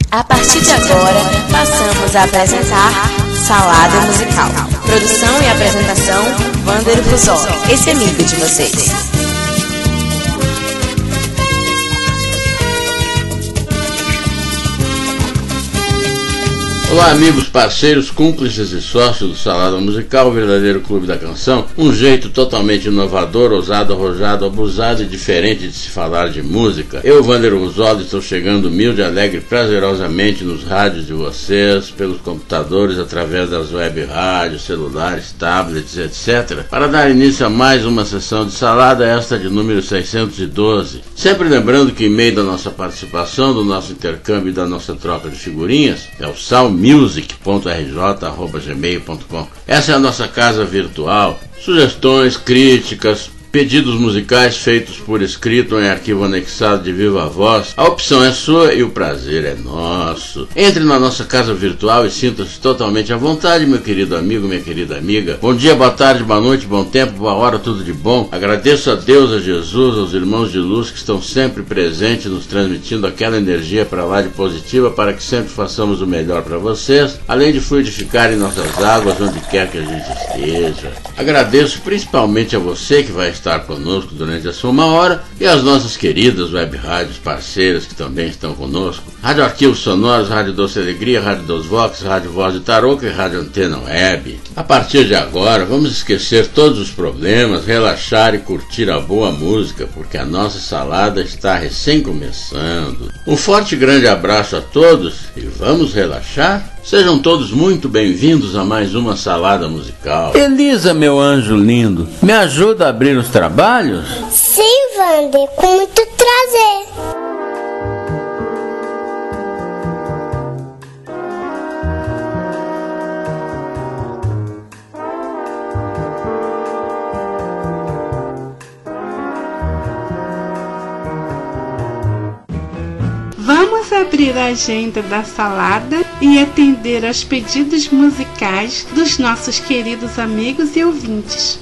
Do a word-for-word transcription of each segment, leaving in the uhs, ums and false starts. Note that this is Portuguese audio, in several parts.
A partir de agora, passamos a apresentar Salada Musical. Produção e apresentação, Wander Fusoli, esse amigo de vocês. Olá, amigos, parceiros, cúmplices e sócios do Salada Musical, o verdadeiro clube da canção. Um jeito totalmente inovador, ousado, arrojado, abusado e diferente de se falar de música. Eu, Wander Fusoli, estou chegando humilde, alegre e prazerosamente nos rádios de vocês, pelos computadores, através das web rádios, celulares, tablets, etcétera, para dar início a mais uma sessão de Salada, esta de número seiscentos e doze. Sempre lembrando que, em meio da nossa participação, do nosso intercâmbio e da nossa troca de figurinhas, é o sal music ponto r j arroba gmail ponto com. Essa é a nossa casa virtual. Sugestões, críticas, pedidos musicais feitos por escrito em arquivo anexado de viva voz. A opção é sua e o prazer é nosso. Entre na nossa casa virtual e sinta-se totalmente à vontade, meu querido amigo, minha querida amiga. Bom dia, boa tarde, boa noite, bom tempo, boa hora, tudo de bom. Agradeço a Deus, a Jesus, aos irmãos de luz que estão sempre presentes, nos transmitindo aquela energia para lá de positiva, para que sempre façamos o melhor para vocês, além de fluidificarem nossas águas onde quer que a gente esteja. Agradeço principalmente a você que vai estar conosco durante essa uma hora e as nossas queridas web rádios parceiras que também estão conosco. Rádio Arquivos Sonoros, Rádio Doce Alegria, Rádio Dos Vox, Rádio Voz de Tarouca e Rádio Antena Web. A partir de agora, vamos esquecer todos os problemas, relaxar e curtir a boa música, porque a nossa salada está recém começando. Um forte e grande abraço a todos e vamos relaxar? Sejam todos muito bem-vindos a mais uma Salada Musical. Elisa, meu anjo lindo, me ajuda a abrir os trabalhos? Sim, Wander, com muito prazer. Vamos abrir a agenda da salada e atender aos pedidos musicais dos nossos queridos amigos e ouvintes.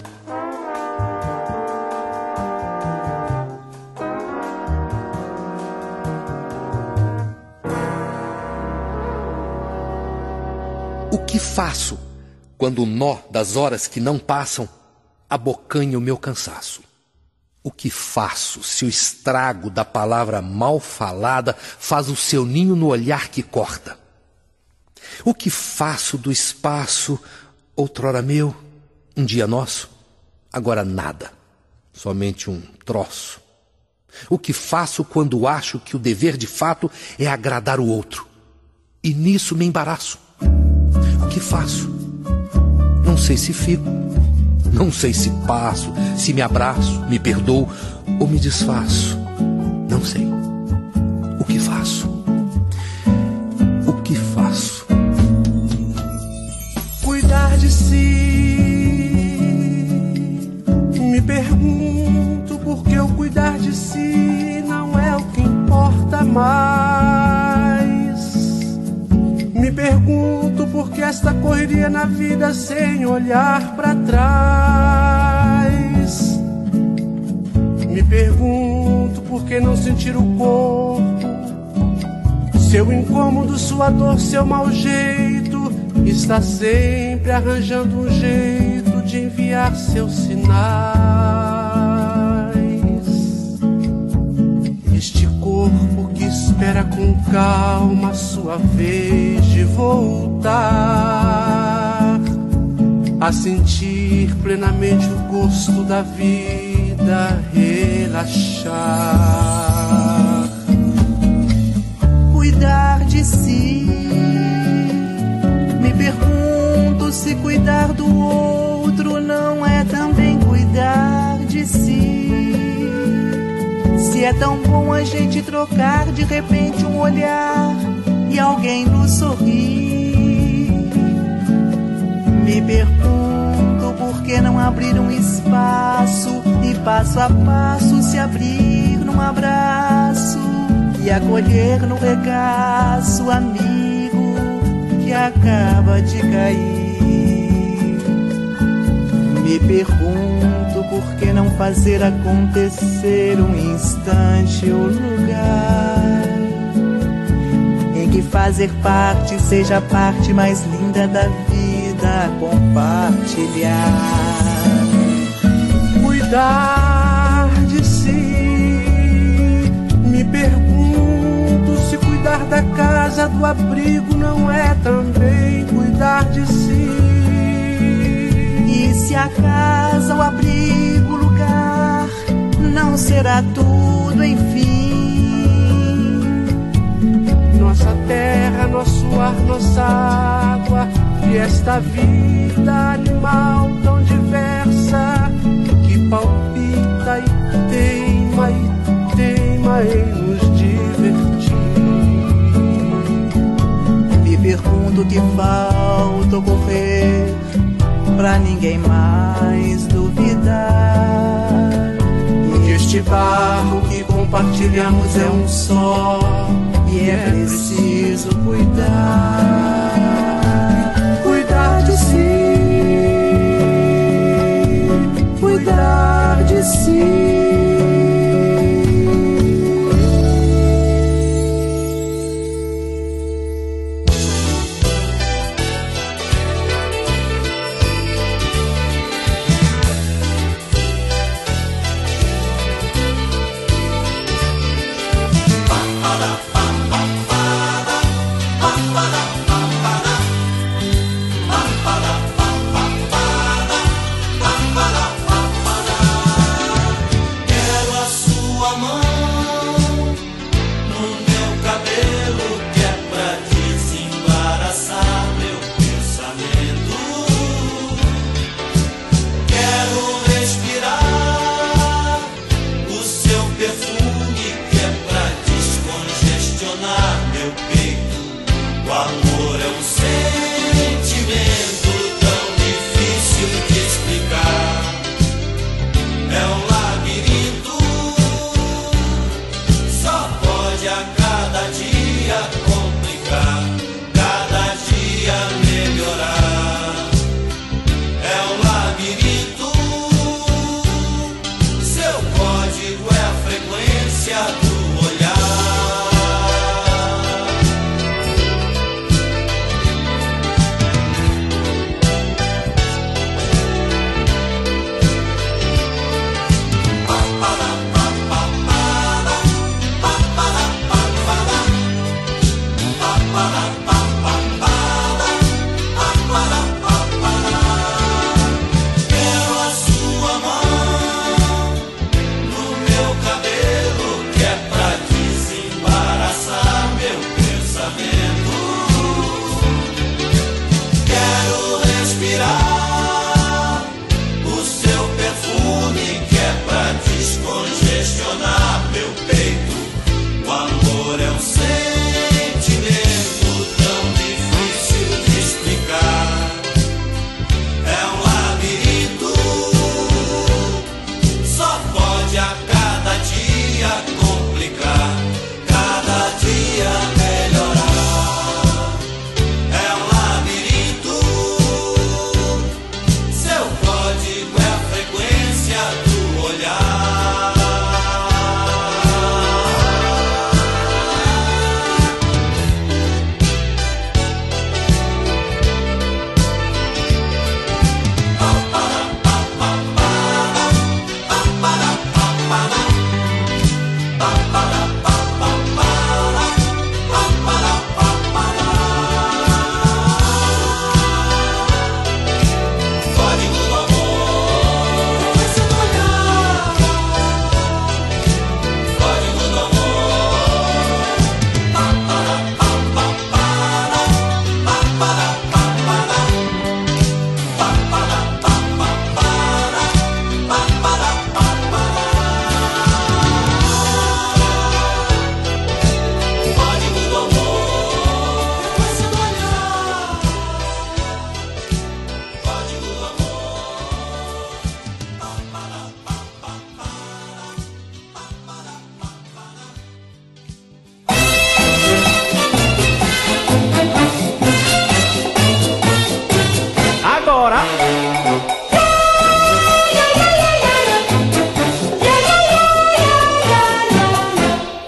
O que faço quando o nó das horas que não passam abocanha o meu cansaço? O que faço se o estrago da palavra mal falada faz o seu ninho no olhar que corta? O que faço do espaço, outrora meu, um dia nosso, agora nada, somente um troço? O que faço quando acho que o dever de fato é agradar o outro, e nisso me embaraço? O que faço? Não sei se fico, não sei se passo, se me abraço, me perdoo ou me desfaço. Não sei. O que faço? O que faço? Cuidar de si. Me pergunto por que o cuidar de si não é o que importa mais. Me pergunto por que esta correria na vida sem olhar pra trás. Me pergunto por que não sentir o corpo, seu incômodo, sua dor, seu mau jeito. Está sempre arranjando um jeito de enviar seus sinais. Este corpo que espera com calma a sua vez de voltar a sentir plenamente o gosto da vida, relaxar. Cuidar de si. Me pergunto se cuidar do outro não é também cuidar de si. Se é tão bom a gente trocar de repente um olhar e alguém nos sorrir. Me pergunto por que não abrir um espaço e passo a passo se abrir num abraço e acolher no regaço amigo que acaba de cair. Me pergunto por que não fazer acontecer um instante ou lugar em que fazer parte seja a parte mais linda da vida a compartilhar. Cuidar de si, me pergunto se cuidar da casa, do abrigo não é também cuidar de si. E se a casa, o abrigo, o lugar não será tudo, enfim. Nossa terra, nosso ar, nossa água, e esta vida animal tão diversa que palpita e teima e teima em nos divertir. Me pergunto o que falta ocorrer pra ninguém mais duvidar. E este barro que compartilhamos é um só, e é preciso cuidar. Cuidar de si, cuidar de si. Meu peito, o amor é um sentimento tão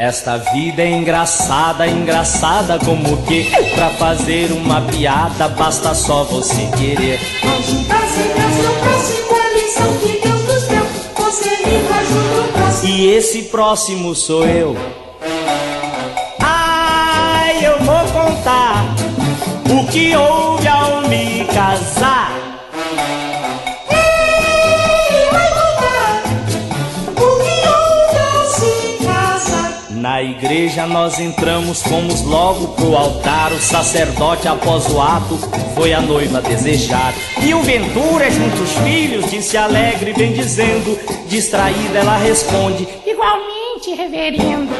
Esta vida é engraçada, engraçada como que pra fazer uma piada basta só você querer. E esse próximo sou eu. Ai, eu vou contar o que houve ao me casar. Na igreja nós entramos, fomos logo pro altar. O sacerdote após o ato foi a noiva desejar. E o Ventura junto os filhos disse alegre bem dizendo. Distraída ela responde: igualmente, reverendo.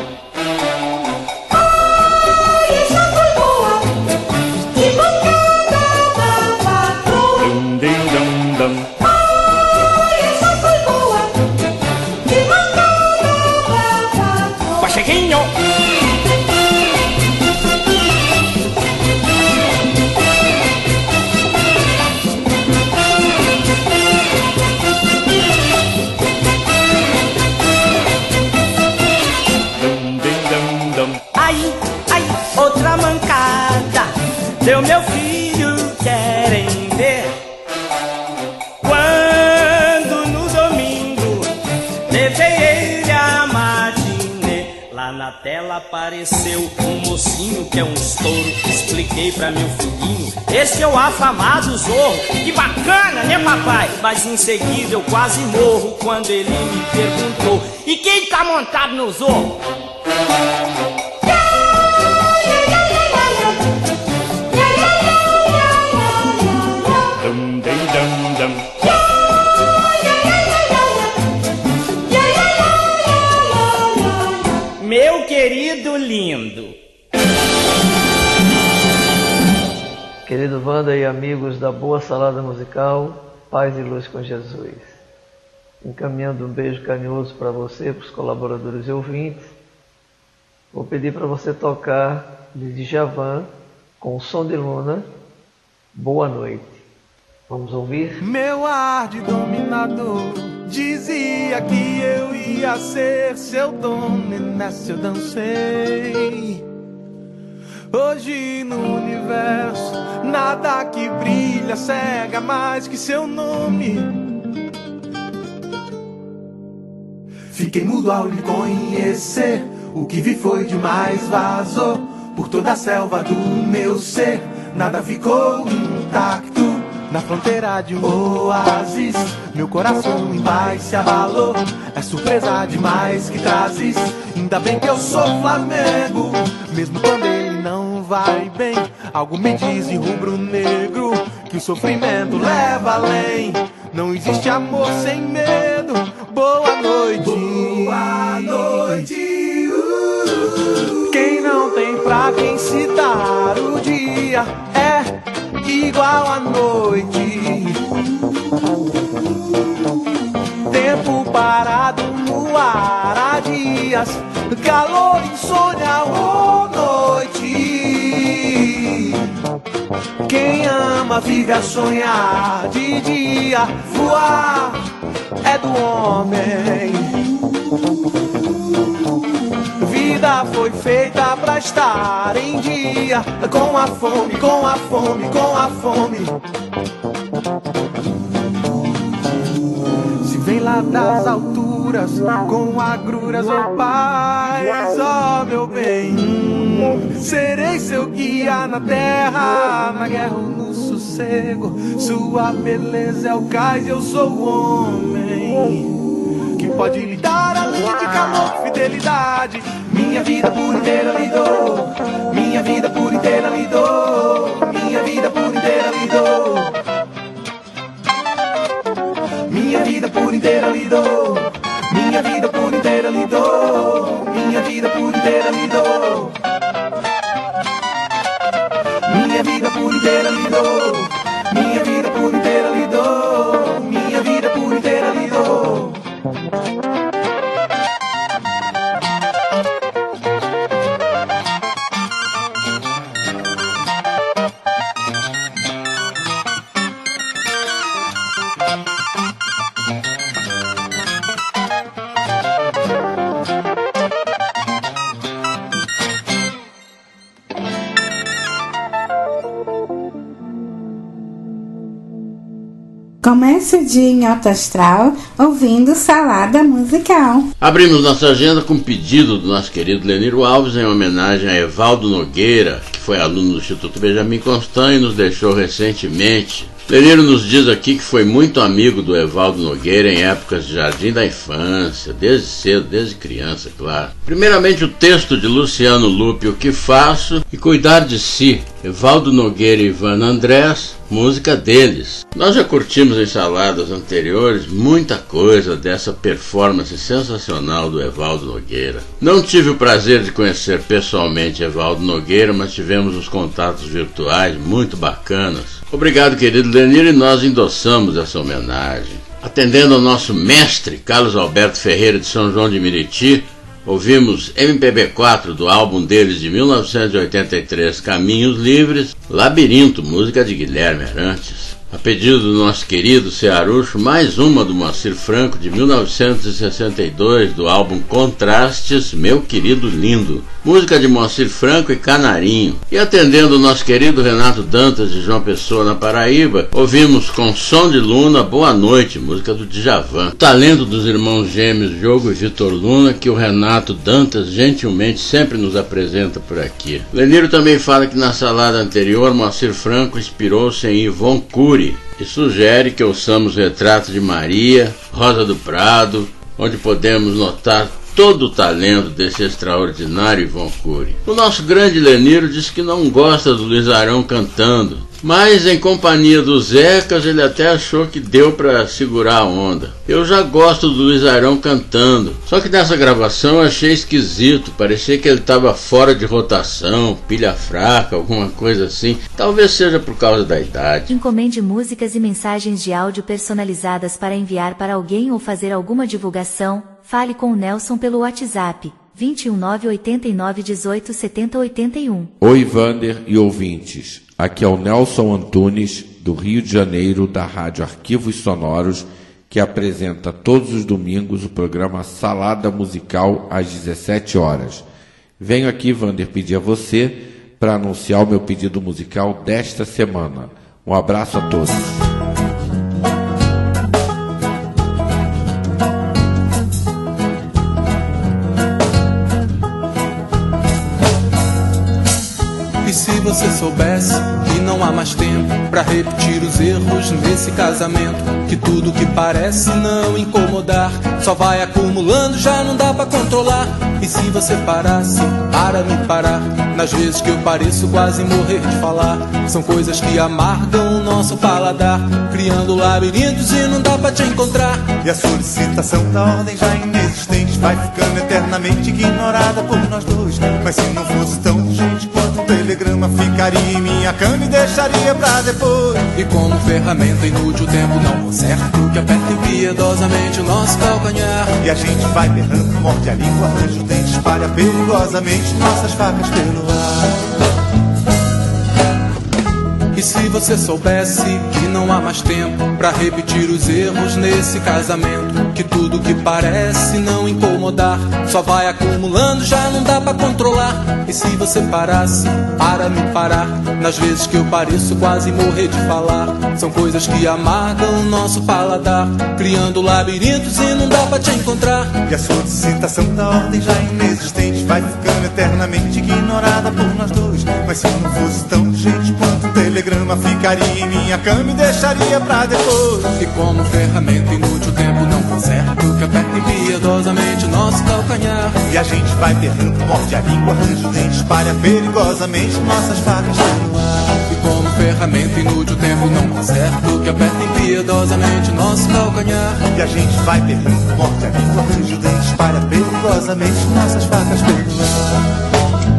Ai, essa foi boa, que bancada da patroa. Dum, dum, dum, dum. Ai, essa foi boa, que bancada da patroa. Pachequinho. Outra mancada, deu meu filho querem ver. Quando no domingo levei ele a matinê, lá na tela apareceu um mocinho que é um estouro. Expliquei pra meu filhinho, esse é o afamado Zorro. Que bacana, né papai? Mas em seguida eu quase morro quando ele me perguntou: e quem tá montado no Zorro? Meu querido lindo. Querido Wanda e amigos da Boa Salada Musical, paz e luz com Jesus. Encaminhando um beijo carinhoso para você, para os colaboradores e ouvintes. Vou pedir para você tocar de Djavan com o Som de Luna, Boa Noite. Vamos ouvir? Meu ar de dominador dizia que eu ia ser seu dono, e nessa eu dancei. Hoje no universo, nada que brilha cega mais que seu nome. Fiquei mudo ao lhe conhecer, o que vi foi demais, vazou por toda a selva do meu ser. Nada ficou intacto. Na fronteira de um oásis, meu coração em paz se abalou. É surpresa demais que trazes. Ainda bem que eu sou Flamengo, mesmo quando ele não vai bem. Algo me diz em rubro-negro que o sofrimento leva além. Não existe amor sem medo. Boa noite. Boa noite. Uh. Quem não tem pra quem se dar o dia é igual à noite. Tempo parado no ar há dias, calor, insônia ou noite. Quem ama vive a sonhar de dia, voar é do homem. Vida foi feita pra estar em dia, com a fome, com a fome, com a fome. Se vem lá das alturas, com agruras, oh paz, ó meu bem. Serei seu guia na terra, na guerra ou no sossego. Sua beleza é o cais, eu sou o homem que pode lhe dar além de calor, fidelidade. Minha vida por inteira lhe dou, minha vida por inteira lhe dou, minha vida por inteira lhe dou, minha vida por inteira lhe dou, minha vida por inteira lhe dou, minha vida por inteira lhe dou, minha vida por inteira lhe dou, minha vida por inteira lhe dou, minha vida por inteira lhe dou. Comece o dia em alto astral ouvindo Salada Musical. Abrimos nossa agenda com um pedido do nosso querido Leniro Alves em homenagem a Evaldo Nogueira, que foi aluno do Instituto Benjamin Constant e nos deixou recentemente. Leniro nos diz aqui que foi muito amigo do Evaldo Nogueira em épocas de jardim da infância, desde cedo, desde criança, claro. Primeiramente o texto de Luciano Lupe, O Que Faço, e Cuidar de Si, Evaldo Nogueira e Ivana Andrés, música deles. Nós já curtimos em saladas anteriores muita coisa dessa performance sensacional do Evaldo Nogueira. Não tive o prazer de conhecer pessoalmente Evaldo Nogueira, mas tivemos os contatos virtuais muito bacanas. Obrigado, querido Leniro, e nós endossamos essa homenagem. Atendendo ao nosso mestre, Carlos Alberto Ferreira de São João de Meriti, ouvimos M P B quatro do álbum deles de mil novecentos e oitenta e três, Caminhos Livres, Labirinto, música de Guilherme Arantes. A pedido do nosso querido Cearucho, mais uma do Moacir Franco de mil novecentos e sessenta e dois, do álbum Contrastes, Meu Querido Lindo, música de Moacir Franco e Canarinho. E atendendo o nosso querido Renato Dantas de João Pessoa, na Paraíba, ouvimos com Som de Luna, Boa Noite, música do Djavan. O talento dos irmãos gêmeos Diogo e Vitor Luna, que o Renato Dantas gentilmente sempre nos apresenta por aqui. Leniro também fala que na salada anterior Moacir Franco inspirou-se em Yvonne Cury e sugere que ouçamos o Retrato de Maria, Rosa do Prado, onde podemos notar todo o talento desse extraordinário Yvonne Cury. O nosso grande Leniro diz que não gosta do Luiz Arão cantando, mas em companhia dos Zecas ele até achou que deu para segurar a onda. Eu já gosto do Luiz Arão cantando, só que nessa gravação eu achei esquisito, parecia que ele estava fora de rotação, pilha fraca, alguma coisa assim. Talvez seja por causa da idade. Encomende músicas e mensagens de áudio personalizadas para enviar para alguém ou fazer alguma divulgação. Fale com o Nelson pelo WhatsApp vinte e um nove oitenta e nove dezoito setenta oitenta e um. Oi, Vander e ouvintes. Aqui é o Nelson Antunes, do Rio de Janeiro, da Rádio Arquivos Sonoros, que apresenta todos os domingos o programa Salada Musical às dezessete horas. Venho aqui, Vander, pedir a você para anunciar o meu pedido musical desta semana. Um abraço a todos. E se você soubesse que não há mais tempo pra repetir os erros nesse casamento, que tudo que parece não incomodar só vai acumulando, já não dá pra controlar. E se você parasse para me parar, nas vezes que eu pareço quase morrer de falar, são coisas que amargam o nosso paladar, criando labirintos e não dá pra te encontrar. E a solicitação da ordem já inexistente vai ficando eternamente ignorada por nós dois. Mas se não fosse tão urgente quanto um telegrama, ficaria em minha cama e deixaria pra depois. E como ferramenta inútil o tempo não conserta, que aperta impiedosamente o nosso calcanhar. E a gente vai berrando, morde a língua, arranja o dente, espalha perigosamente nossas facas pelo ar. E se você soubesse que não há mais tempo pra repetir os erros nesse casamento, que tudo que parece não incomodar só vai acumulando, já não dá pra controlar. E se você parasse para me parar, nas vezes que eu pareço quase morrer de falar, são coisas que amargam o nosso paladar, criando labirintos e não dá pra te encontrar. E a solicitação da ordem já inexistente vai ficando eternamente ignorada por nós dois. Mas se não fosse tão urgente quanto um telegrama, ficaria em minha cama e deixaria pra depois. E como ferramenta inútil o tempo não conserta, que aperta impiedosamente o nosso calcanhar. E a gente vai berrando, morde a língua, arranja o dente, espalha perigosamente nossas facas pelo ar. E como ferramenta inútil o tempo não conserta, que aperta impiedosamente o nosso calcanhar. E a gente vai berrando, morde a língua, arranja o dente, espalha perigosamente nossas facas pelo ar.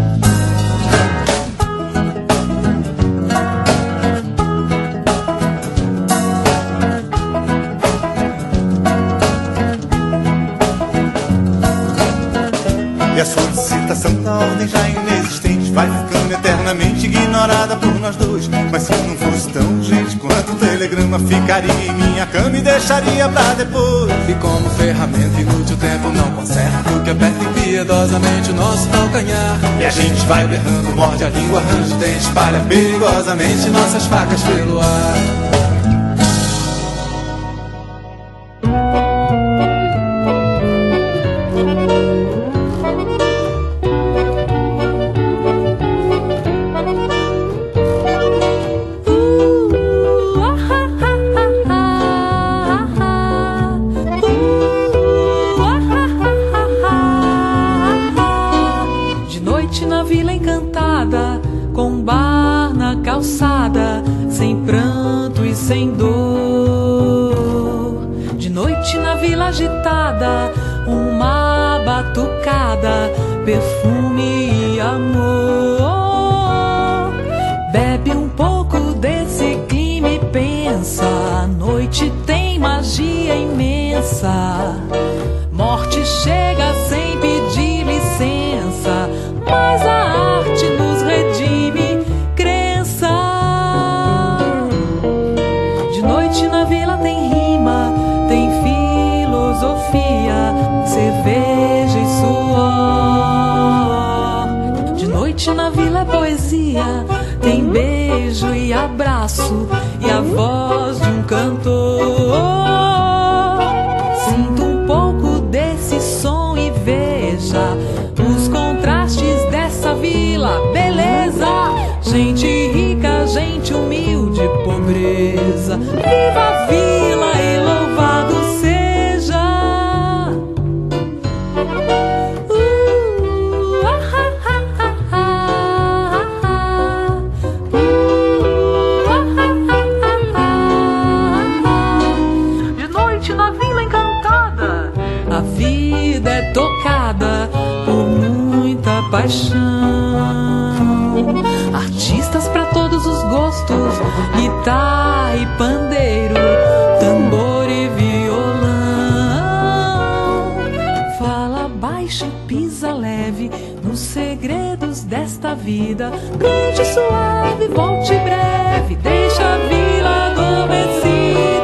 E a solicitação da ordem já inexistente vai ficando eternamente ignorada por nós dois. Mas se não fosse tão urgente quanto um telegrama, ficaria em minha cama e deixaria pra depois. E como ferramenta inútil o tempo não conserta, que aperta impiedosamente o nosso calcanhar. E a gente vai berrando, morde a língua, arranja o dente, espalha perigosamente nossas facas pelo ar. sem dor. De noite na vila agitada, uma batucada, perfume e amor. Bebe um pouco desse clima e pensa, a noite tem magia imensa. Morte chega sem pedir licença, mas a arte nos redime, crença. De noite na vila tem rima, tem filosofia, cerveja e suor. De noite na vila é poesia, tem beijo e abraço e a voz de um cantor. Sinto um pouco desse som e veja os contrastes dessa vila, beleza. Gente rica, gente humilde, pobreza. Viva a vila e louvado seja. Uh, ah, ah, ah, ah, ah. Uh, ah, ah, ah, ah. De noite na vila encantada, a vida é tocada por muita paixão. Artistas pra todos os gostos, guitarra e pandeiro, tambor e violão. Fala baixo, pisa leve nos segredos desta vida. Cante suave, volte breve, deixa a vila adormecida.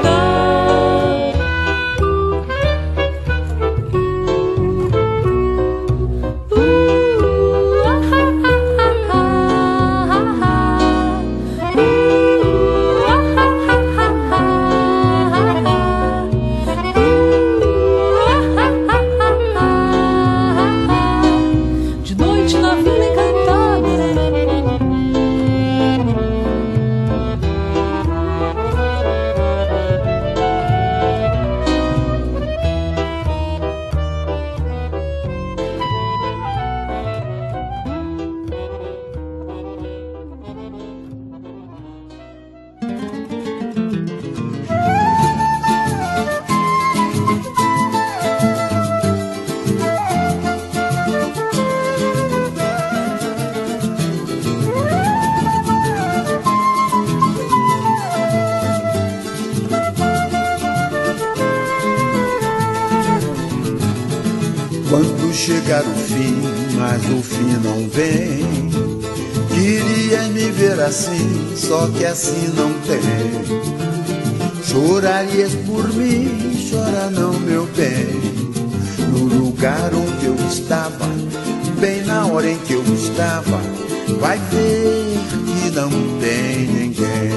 Quando chegar o fim, mas o fim não vem. Queria me ver assim, só que assim não tem. Chorarias por mim, chora não, meu bem. No lugar onde eu estava, bem na hora em que eu estava, vai ver que não tem ninguém.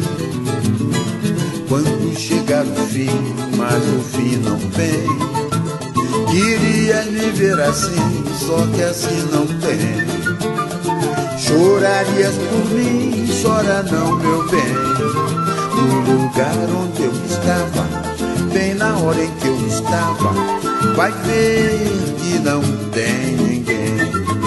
Quando chegar o fim, mas o fim não vem. Queria me ver assim, só que assim não tem. Chorarias por mim, chora não, meu bem. No lugar onde eu estava, bem na hora em que eu estava, vai ver que não tem ninguém.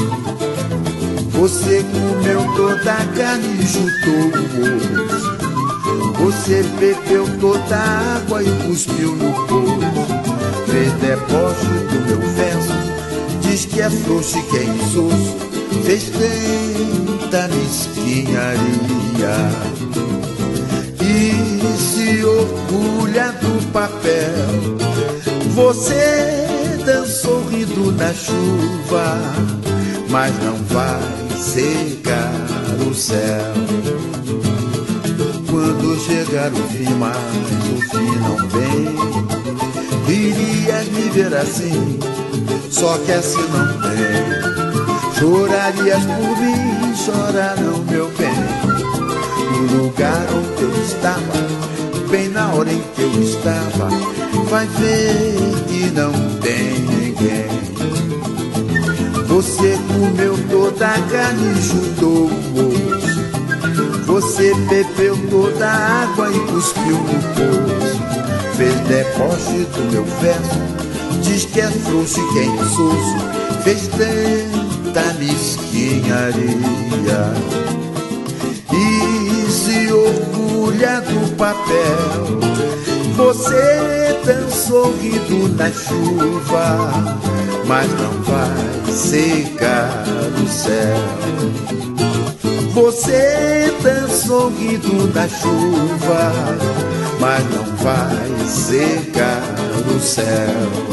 Você comeu toda a carne e chutou o osso. Você bebeu toda a água e cuspiu no poço. Fez deboche do meu verso, diz que é frouxo e que é insosso, fez tanta mesquinharia e se orgulha do papel. Você dançou rindo na chuva, mas não vai secar o céu. Quando chegar o fim, mas o fim não vem. Irias me ver assim, só que assim não tem. Chorarias por mim, chora não, meu bem. No lugar onde eu estava, bem na hora em que eu estava, vai ver que não tem ninguém. Você comeu toda a carne e chutou o osso. Você bebeu toda a água e cuspiu no poço. Fez deboche do meu verso, diz que é frouxo e que é insosso, fez tanta mesquinharia e se orgulha folha do papel. Você tão sorrido na chuva, mas não vai secar o céu. Você tão sorrido na chuva, mas não vai secar o céu.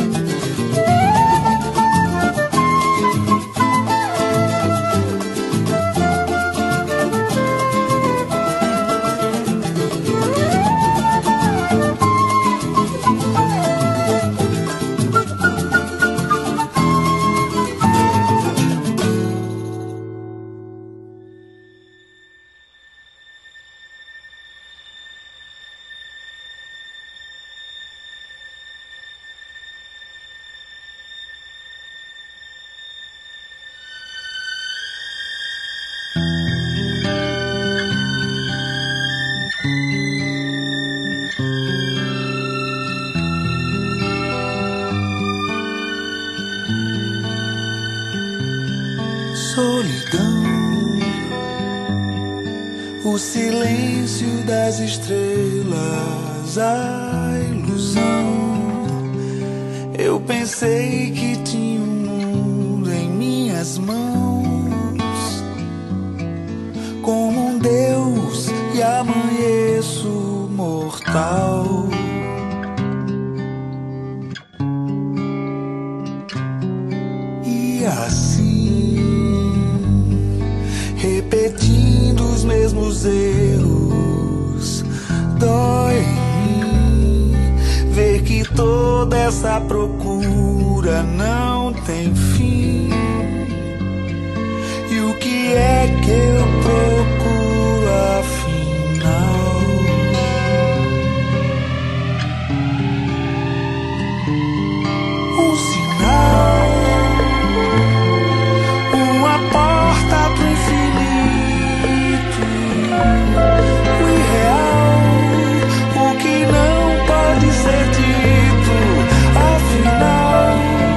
Solidão, o silêncio das estrelas, a ilusão. Eu pensei que tinha um mundo em minhas mãos, como um Deus, e amanheço mortal. E assim, repetindo os mesmos erros, dói em mim ver que toda essa procura não tem fim. E o que é que eu procuro afinal? Um sinal, uma porta pro infinito, o irreal, o que não pode ser dito. Afinal,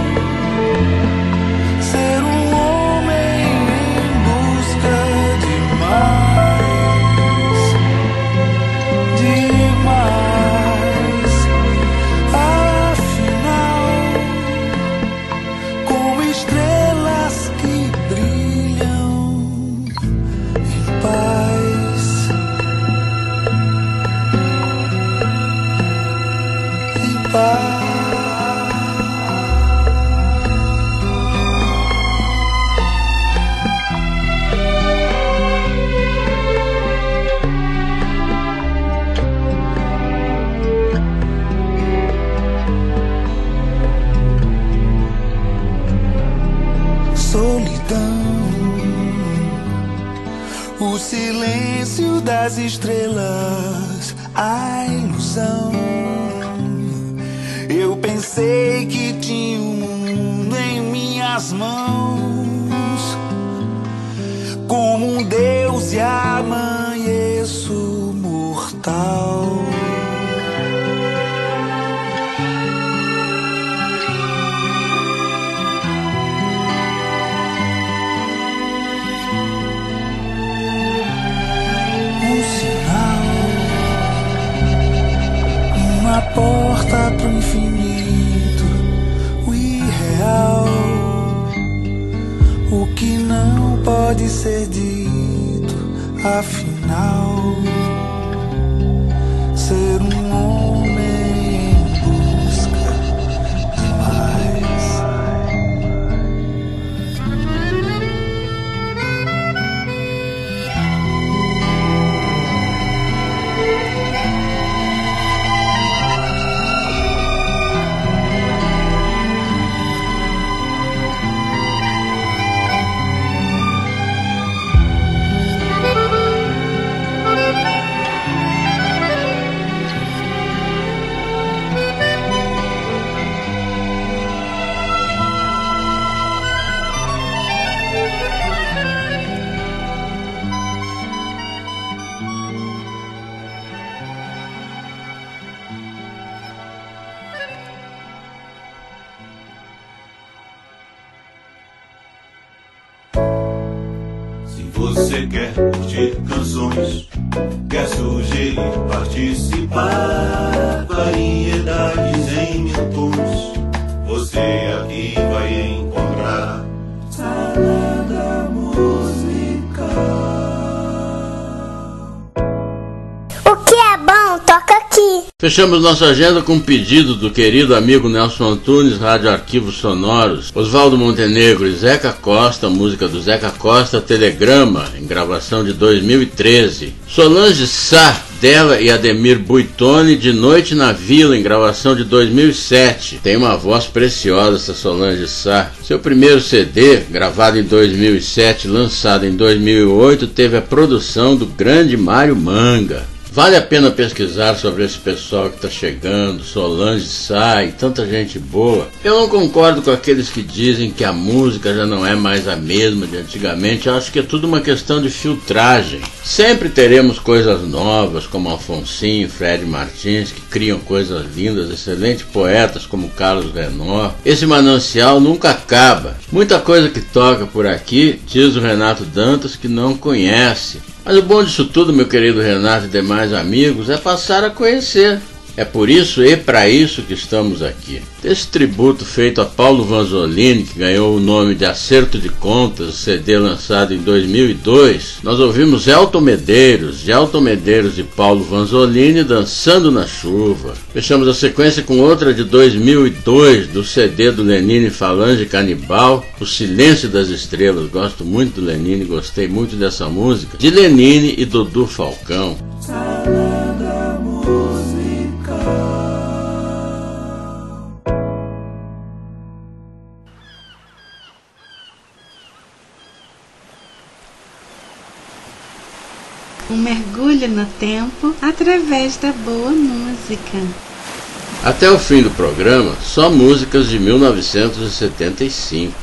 ser um homem em busca de mais, de mais. Afinal, como estrelas que brilham em paz, em paz. Solidão, o silêncio das estrelas, a ilusão. Eu pensei que tinha um mundo em minhas mãos, como um Deus, e amanheço mortal. Uma porta pro infinito, o irreal, o que não pode ser dito. Afinal, ser um homem em busca de mais. Você quer curtir canções quer sugerir, participar, variedades em mil tons, você aqui vai encontrar Salada Musical. O que é bom, toca aqui. Fechamos nossa agenda com um pedido do querido amigo Nelson Antunes, Rádio Arquivos Sonoros, Oswaldo Montenegro e Zeca Costa, música do Zeca Costa, Telegrama, em gravação de dois mil e treze. Solange Sá, dela e Ademir Buitoni, De Noite na Vila, em gravação de dois mil e sete. Tem uma voz preciosa essa Solange Sá. Seu primeiro C D, gravado em dois mil e sete, lançado em dois mil e oito, teve a produção do grande Mário Manga. Vale a pena pesquisar sobre esse pessoal que está chegando, Solange Sá e tanta gente boa. Eu não concordo com aqueles que dizem que a música já não é mais a mesma de antigamente. Eu acho que é tudo uma questão de filtragem. Sempre teremos coisas novas, como Alfonsinho, Fred Martins, que criam coisas lindas, excelentes poetas como Carlos Renaud. Esse manancial nunca acaba. Muita coisa que toca por aqui, diz o Renato Dantas, que não conhece. Mas o bom disso tudo, meu querido Renato e demais amigos, é passar a conhecer. É por isso e para isso que estamos aqui. Desse tributo feito a Paulo Vanzolini, que ganhou o nome de Acerto de Contas, C D lançado em dois mil e dois, nós ouvimos Elton Medeiros, Elton Medeiros e Paulo Vanzolini, Dançando na Chuva. Fechamos a sequência com outra de dois mil e dois, do C D do Lenine Falange Canibal, O Silêncio das Estrelas. Gosto muito do Lenine, gostei muito dessa música, de Lenine e Dudu Falcão. Salada Musical. Um mergulho no tempo através da boa música. Até o fim do programa, só músicas de mil novecentos e setenta e cinco.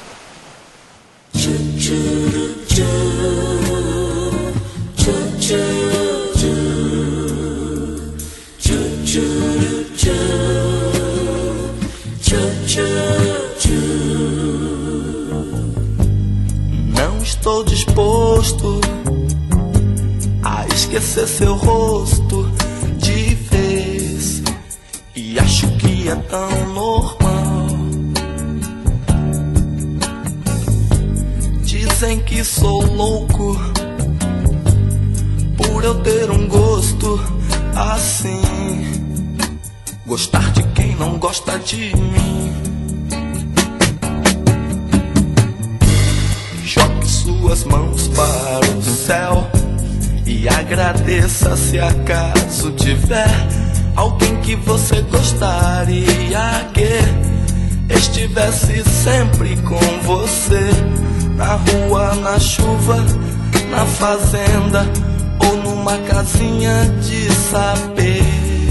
Não estou disposto a esquecer seu rosto de vez, e acho que é tão normal. Dizem que sou louco por eu ter um gosto assim, gostar de quem não gosta de mim. Jogue suas mãos para o céu e agradeça se acaso tiver alguém que você gostaria que estivesse sempre com você, na rua, na chuva, na fazenda ou numa casinha de saber.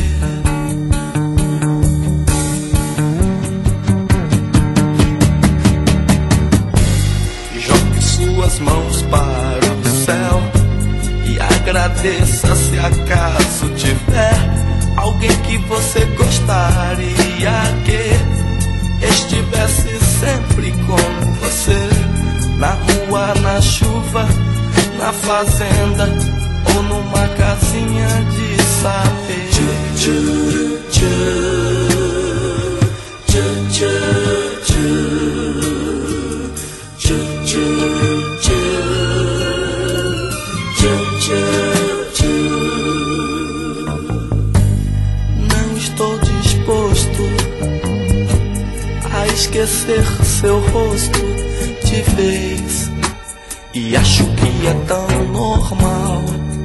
Jogue suas mãos para o céu e agradeça se acaso tiver alguém que você gostaria que estivesse sempre com você, na rua, na chuva, na fazenda ou numa casinha de saber. Tchu, tchu, tchu, tchu, tchu, tchu, tchu, tchu, tchu. Não estou disposto a esquecer seu rosto de vez, e acho que é tão normal.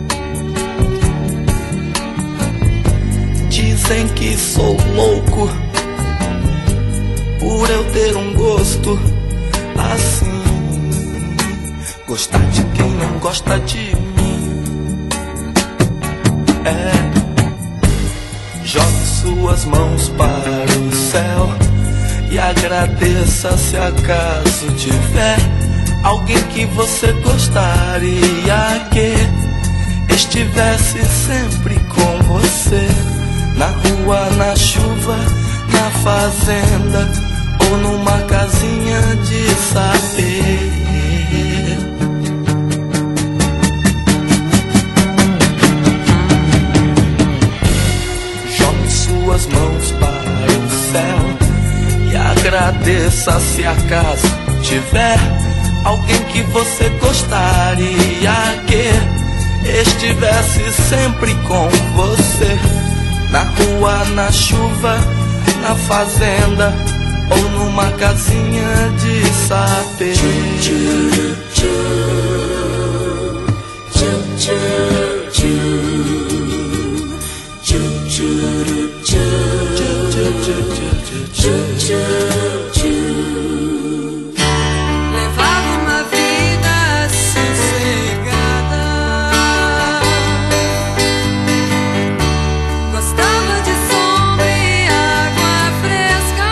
Dizem que sou louco por eu ter um gosto assim, gostar de quem não gosta de mim. É, jogue suas mãos para o céu e agradeça se acaso tiver alguém que você gostaria que estivesse sempre com você, na rua, na chuva, na fazenda ou numa casinha de saber. agradeça se acaso tiver alguém que você gostaria que estivesse sempre com você, na rua, na chuva, na fazenda ou numa casinha de sapê. Levava uma vida sossegada, gostava de sombra e água fresca.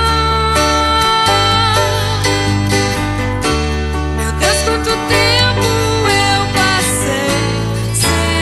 Meu Deus, quanto tempo eu passei sem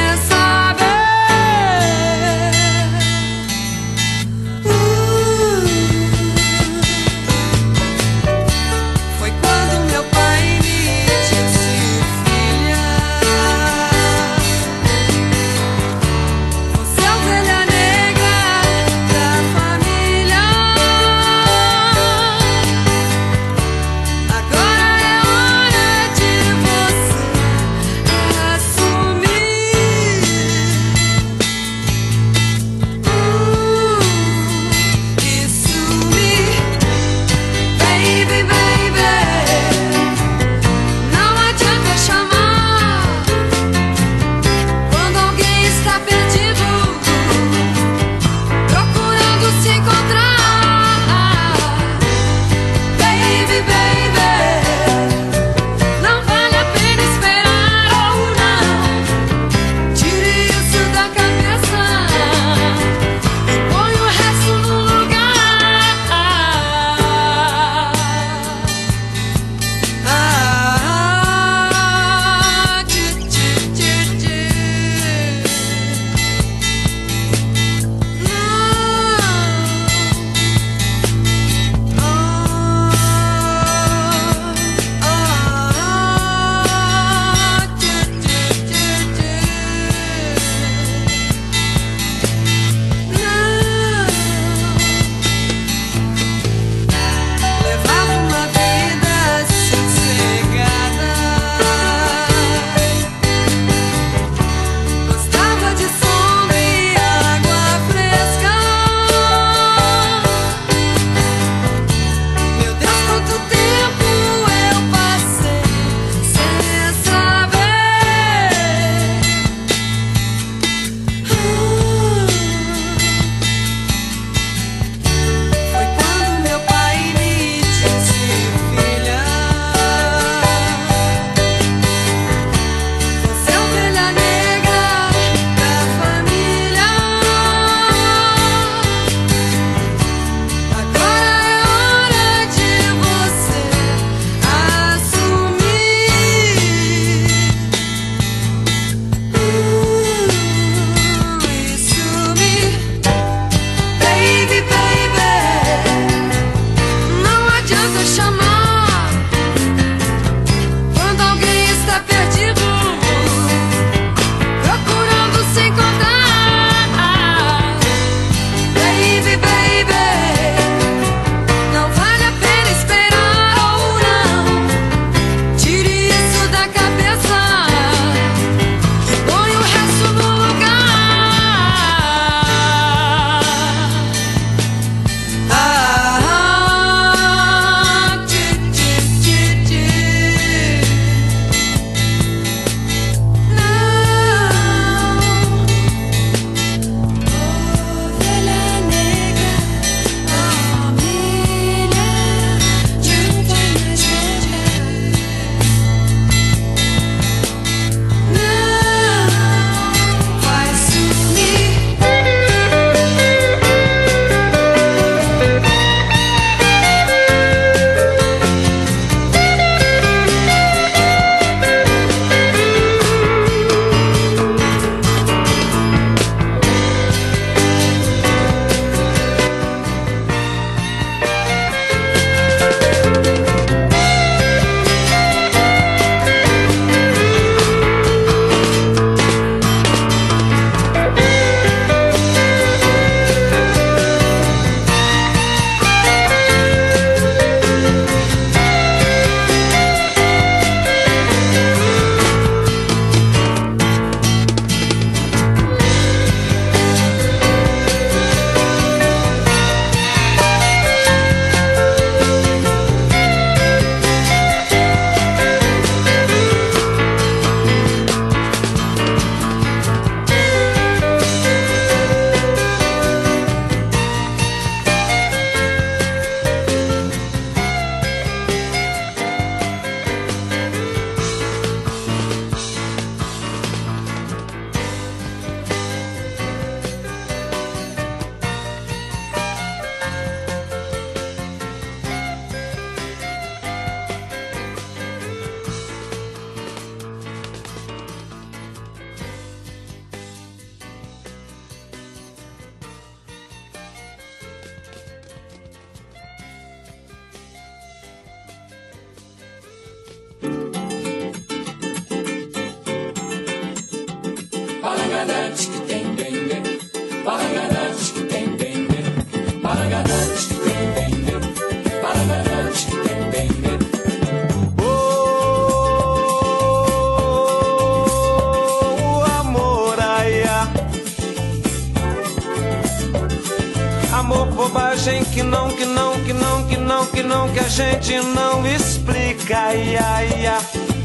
Bobagem que não, que não, que não, que não, que não, que a gente não explica, ia, ia.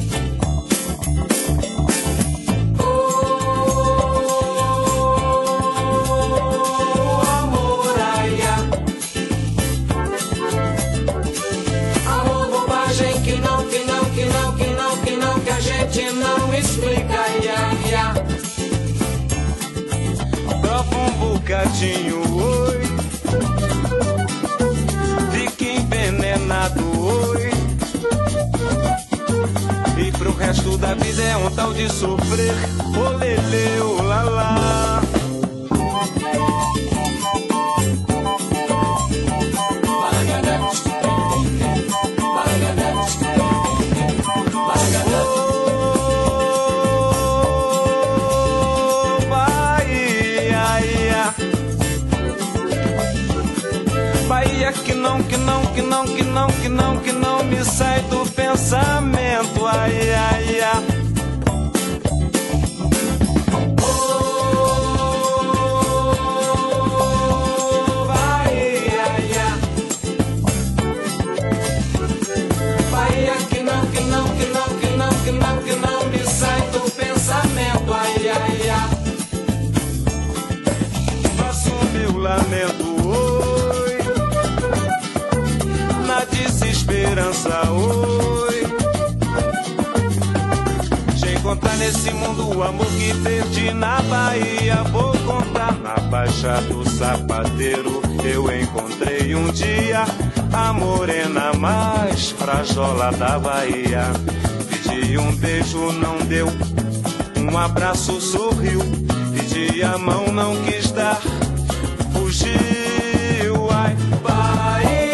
Oh, amor, ia. Amor, bobagem que não, que não, que não, que não, que não, que a gente não explica, ia, ia. Prova um bocadinho, oi. Oi. E pro resto da vida é um tal de sofrer. Olele, olala. Bahia que não, que não, que não, que não, que não, que não me sai do pensamento, ai, ai, ai. Oh, Bahia, Bahia que não, que não, que não, que não, que não, que não me sai do pensamento, ai, ai, ai. Faço meu lamento. Desesperança, oi. De encontrar nesse mundo o amor que perdi na Bahia. Vou contar na Baixa do Sapateiro. Eu encontrei um dia a morena mais frajola da Bahia. Pedi um beijo, não deu. Um abraço, sorriu. Pedi a mão, não quis dar. Fugiu, ai, Bahia.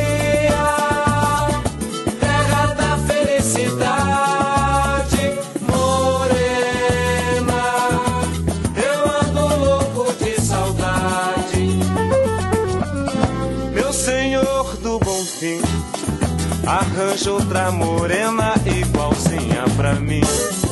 Arranja outra morena igualzinha pra mim.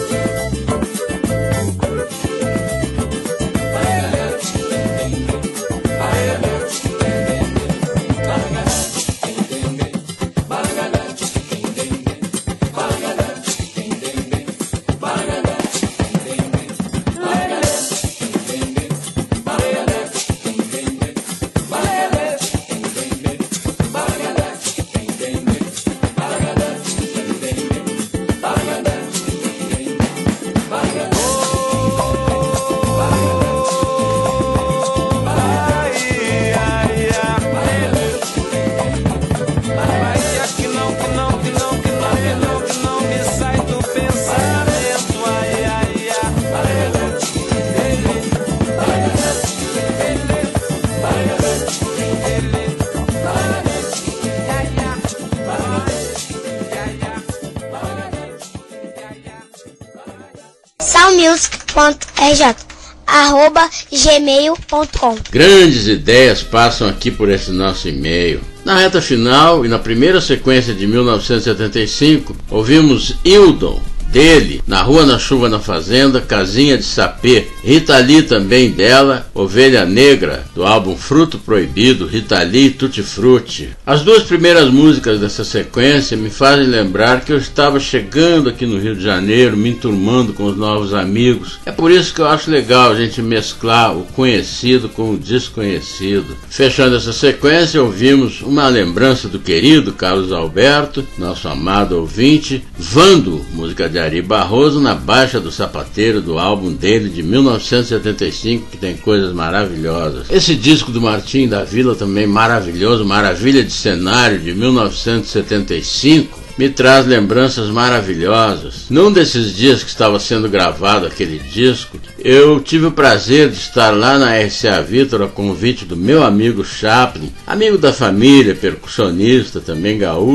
salmusic ponto r j arroba gmail ponto com. Grandes ideias passam aqui por esse nosso e-mail. Na reta final e na primeira sequência de mil novecentos e setenta e cinco, ouvimos Hildon, dele, Na Rua, na Chuva, na Fazenda, Casinha de Sapê. Rita Lee também dela, Ovelha Negra, do álbum Fruto Proibido, Rita Lee, Tutti Frutti. As duas primeiras músicas dessa sequência me fazem lembrar que eu estava chegando aqui no Rio de Janeiro, me enturmando com os novos amigos. É por isso que eu acho legal a gente mesclar o conhecido com o desconhecido. Fechando essa sequência, ouvimos uma lembrança do querido Carlos Alberto, nosso amado ouvinte, Vando, música de Ari Barroso, na Baixa do Sapateiro, do álbum dele de mil novecentos e setenta e cinco, que tem coisas maravilhosas. Esse disco do Martim da Vila também maravilhoso, Maravilha de Cenário, de mil novecentos e setenta e cinco, me traz lembranças maravilhosas. Num desses dias que estava sendo gravado aquele disco, eu tive o prazer de estar lá na R C A Victor a convite do meu amigo Chaplin, amigo da família, percussionista, também gaúcho,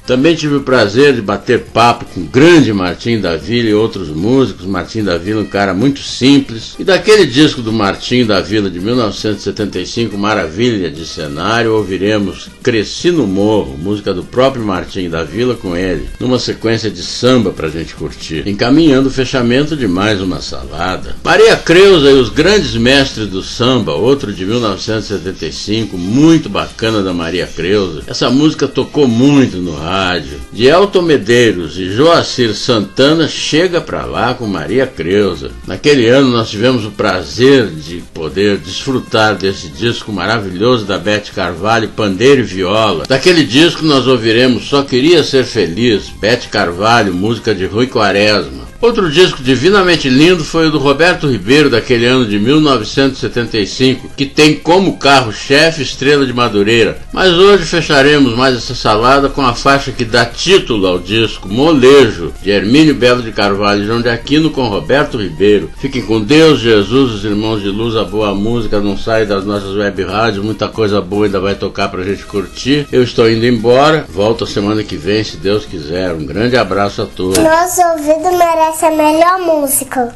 Também tive o prazer de bater papo com o grande Martim da Vila e outros músicos. Martim da Vila, um cara muito simples. E daquele disco do Martim da Vila de mil novecentos e setenta e cinco, Maravilha de Cenário, ouviremos Cresci no Morro, música do próprio Martim da Vila com ele, numa sequência de samba pra gente curtir, encaminhando o fechamento de mais uma salada. Maria Creuza e os grandes mestres do samba, outro de mil novecentos e setenta e cinco, muito bacana da Maria Creuza. Essa música tocou muito no rádio. De Elton Medeiros e Joacir Santana, Chega Pra Lá com Maria Creuza. Naquele ano nós tivemos o prazer de poder desfrutar desse disco maravilhoso da Beth Carvalho, Pandeiro e Viola. Daquele disco nós ouviremos Só Queria Ser Feliz, Beth Carvalho, música de Rui Quaresma. Outro disco divinamente lindo foi o do Roberto Ribeiro, daquele ano de mil novecentos e setenta e cinco, que tem como carro-chefe Estrela de Madureira. Mas hoje fecharemos mais essa salada com a faixa que dá título ao disco, Molejo, de Hermínio Belo de Carvalho e João de Aquino, com Roberto Ribeiro. Fiquem com Deus, Jesus, os irmãos de luz, a boa música não sai das nossas web rádios, muita coisa boa ainda vai tocar pra gente curtir. Eu estou indo embora, volto a semana que vem, se Deus quiser. Um grande abraço a todos. Nosso ouvido merece a melhor música.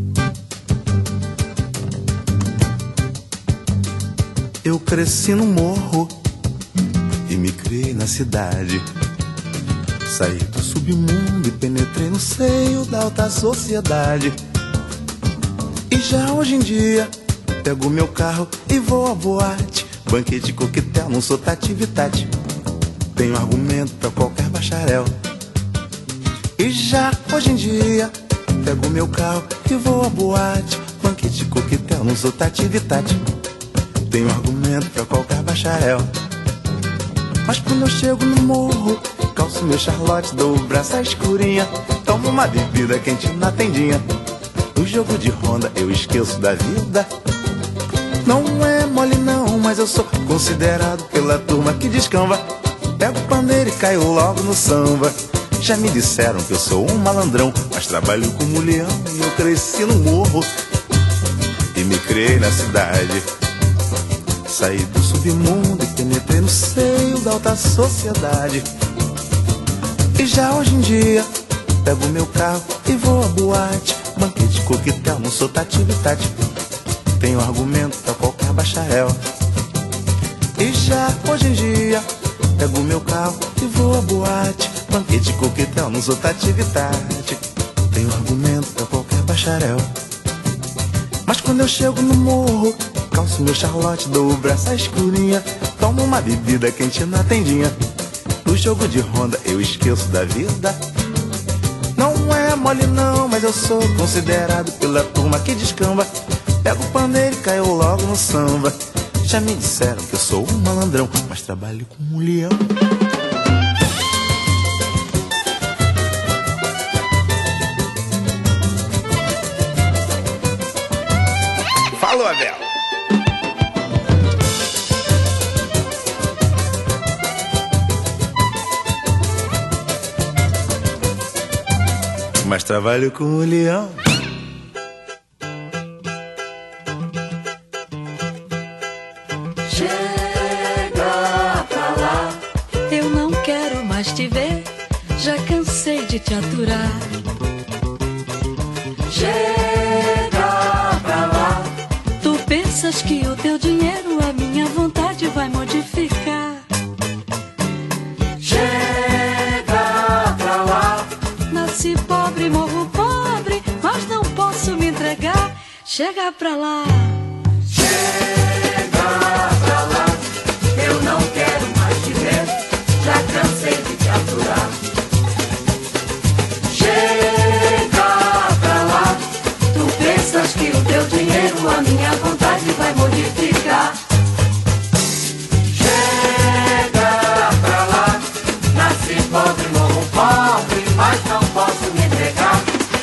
Eu cresci no morro e me criei na cidade. Saí do submundo e penetrei no seio da alta sociedade. E já hoje em dia pego meu carro e vou à boate, banquete, coquetel, não sou tati-vitati. Tenho argumento pra qualquer bacharel. E já hoje em dia pego meu carro e vou à boate, banquete, coquetel, não sou tati-vitati. Tenho argumento pra qualquer bacharel. Mas quando eu chego no morro, calço meu charlotte, dou o braço à escurinha, tomo uma bebida quente na tendinha. No jogo de ronda eu esqueço da vida. Não é mole não, mas eu sou considerado pela turma que descamba. Pego o pandeiro e caio logo no samba. Já me disseram que eu sou um malandrão, mas trabalho como leão e eu cresci no morro e me criei na cidade. Saí do submundo e penetrei no seio da alta sociedade. E já hoje em dia pego meu carro e vou à boate, banquete, coquetel, não sou tati-vitati. Tenho argumento pra qualquer bacharel. E já hoje em dia pego meu carro e vou à boate, banquete, coquetel, não sou tati-vitati. Tenho argumento pra qualquer bacharel. Mas quando eu chego no morro, calço meu charlotte, dou o braço à escurinha, tomo uma bebida quente na tendinha. No jogo de ronda eu esqueço da vida. Não é mole não, mas eu sou considerado pela turma que descamba. Pego o pandeiro e caio logo no samba. Já me disseram que eu sou um malandrão, mas trabalho como um leão. Falou, Abel! Mas trabalho com o leão. Chega pra lá, eu não quero mais te ver, já cansei de te aturar. Chega pra lá, tu pensas que o teu dinheiro a minha vontade vai modificar. Nasci pobre, morro pobre, mas não posso me entregar. Chega pra lá. Chega pra lá, eu não quero mais te ver, já cansei de te aturar. Chega pra lá, tu pensas que o teu dinheiro a minha vontade vai modificar. Chega pra lá, nasci pobre, morro pobre, mas não posso me entregar.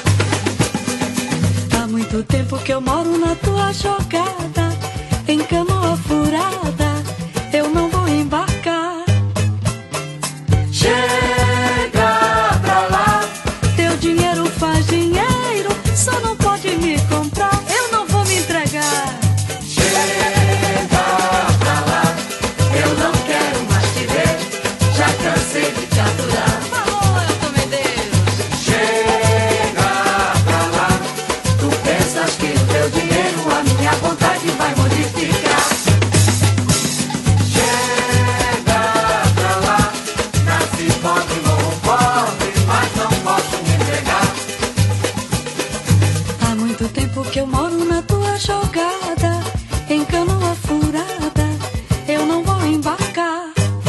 Há muito tempo que eu moro na tua jogada, em canoa furada, eu não vou embarcar. Chega pra lá, teu dinheiro faz dinheiro, só não pode me comprar, eu não vou me entregar. Chega pra lá, eu não quero mais te ver, já cansei de te aturar. jogada em canoa furada, eu não vou embarcar.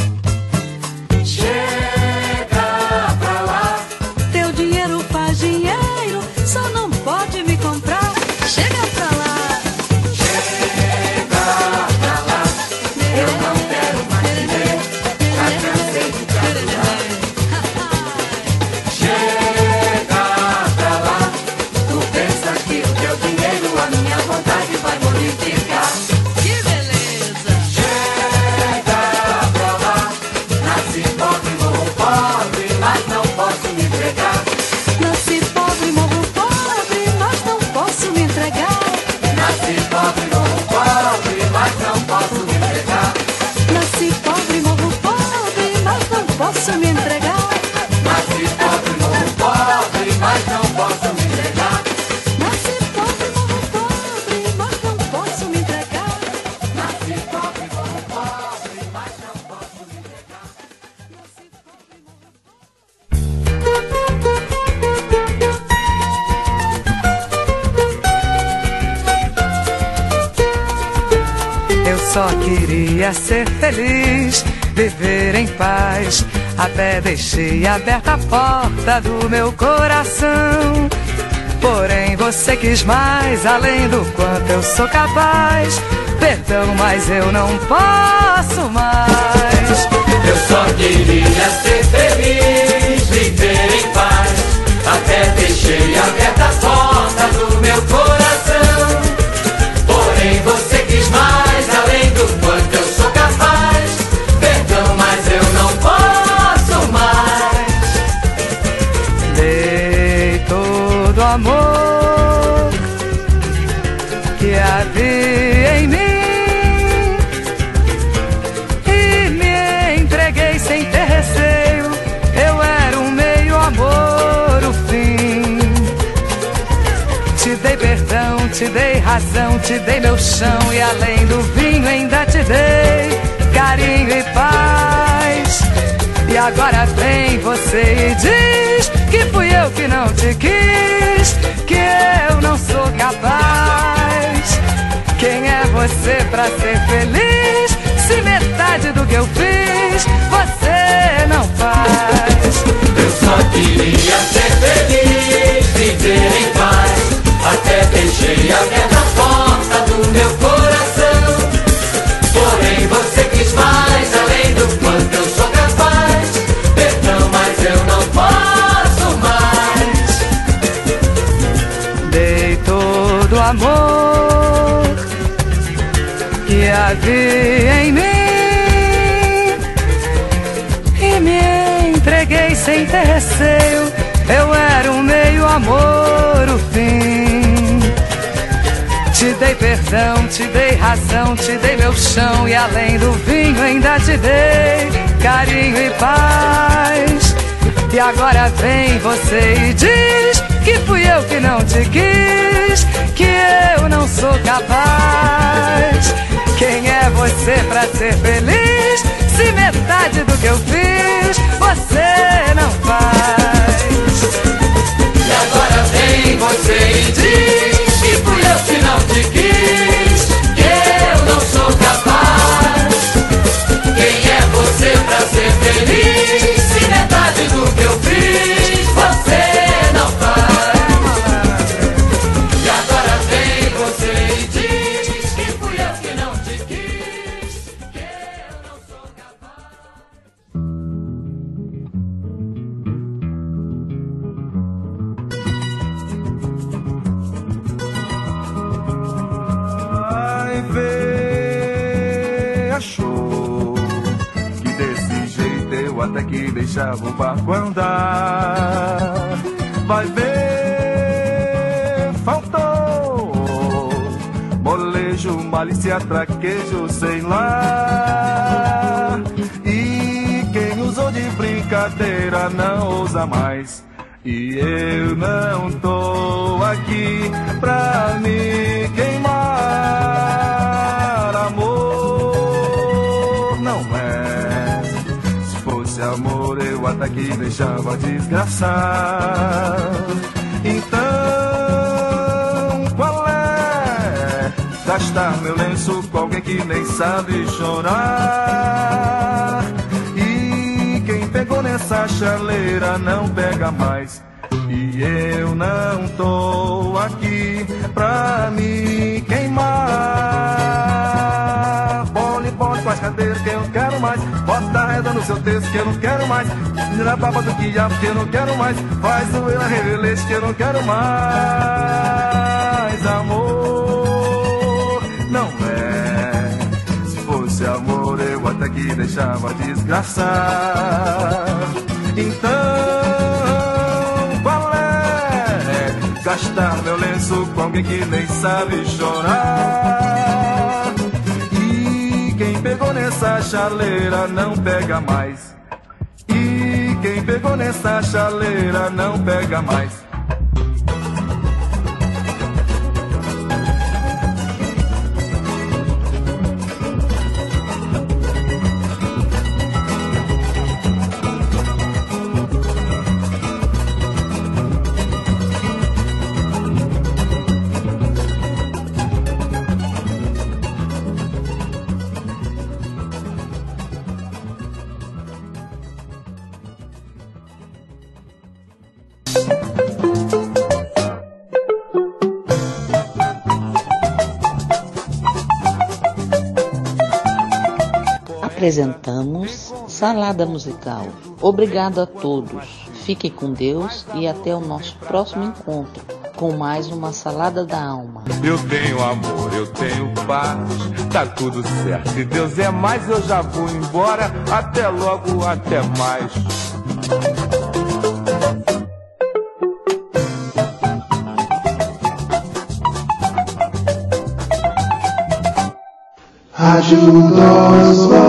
Chega pra lá. Teu dinheiro faz dinheiro, só não pode me comprar. Chega pra lá. Chega pra lá. Eu não quero mais viver, já cansei de caminhar. Chega pra lá. Tu pensas que o teu dinheiro, a minha vontade vai modificar. Que beleza. Chega pra lá. Nasci pobre, morro pobre, mas não posso me entregar. Nasci pobre, morro pobre, mas não posso me entregar. Nasci pobre, morro pobre, mas não posso me entregar. Nasci pobre, morro pobre, mas não posso me entregar. Nasci pobre, morro pobre, mas não posso me entregar. Nasci pobre, morro pobre, mas não posso me entregar. Nasci pobre, morro pobre, mas não posso me entregar. Eu só queria ser feliz, viver em paz. Até deixei aberta a porta do meu coração. Porém você quis mais, além do quanto eu sou capaz. Perdão, mas eu não posso mais. Eu só queria ser feliz, viver em paz. Até deixei aberta a porta do meu coração. Porém você quis mais, além do quanto eu sou capaz. Perdão, mas eu não posso mais. Dei todo o amor que havia em mim e me entreguei sem ter receio. Eu era um meio amor, o fim. Te dei perdão, te dei razão, te dei meu chão e além do vinho ainda te dei carinho e paz. E agora vem você e diz que fui eu que não te quis, que eu não sou capaz. Quem é você pra ser feliz, se metade do que eu fiz você não faz? Eu só queria ser feliz, viver em paz. Até deixei aberta a porta do meu coração. Porém você quis mais, além do quanto eu sou capaz. Perdão, mas eu não posso mais. Dei todo o amor que havia em mim e me entreguei sem ter receio. Eu era um meio amor, o fim. Te dei perdão, te dei razão, te dei meu chão e além do vinho ainda te dei carinho e paz. E agora vem você e diz que fui eu que não te quis, que eu não sou capaz. Quem é você pra ser feliz, se metade do que eu fiz você não faz? E agora vem você e diz que fui eu que não te quis, que eu não sou capaz. Quem é você pra ser feliz, se metade do que eu fiz você não faz? E agora vem você e diz que fui eu que não te quis, que eu não sou capaz. Ai, vê, achou que desse jeito eu até que deixava o barco andar. Vai ver, faltou molejo, malícia, traquejo, sei lá. E quem usou de brincadeira não ousa mais. E eu não tô aqui pra me queimar. Amor não é. Se fosse amor eu até que deixava desgraçar. Então qual é gastar meu lenço com alguém que nem sabe chorar. E quem pegou nessa chaleira não pega mais. E eu não tô aqui pra me queimar. Pole, pole com as cadeiras que eu não quero mais. Bota a reda no seu texto que eu não quero mais. Tira a baba do quiabo que eu não quero mais. Faz zoeira reveleste que eu não quero mais. Amor, não é. Se fosse amor eu até que deixava desgraçar. Então gastar meu lenço com alguém que nem sabe chorar. E quem pegou nessa chaleira não pega mais. E quem pegou nessa chaleira não pega mais. Apresentamos Salada Musical. Obrigado a todos. Fiquem com Deus e até o nosso próximo encontro com mais uma Salada da Alma. Eu tenho amor, eu tenho paz, tá tudo certo. Se Deus é mais, eu já vou embora. Até logo, até mais.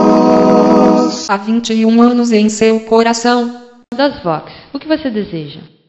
Há vinte e um anos em seu coração. Das Vox, o que você deseja?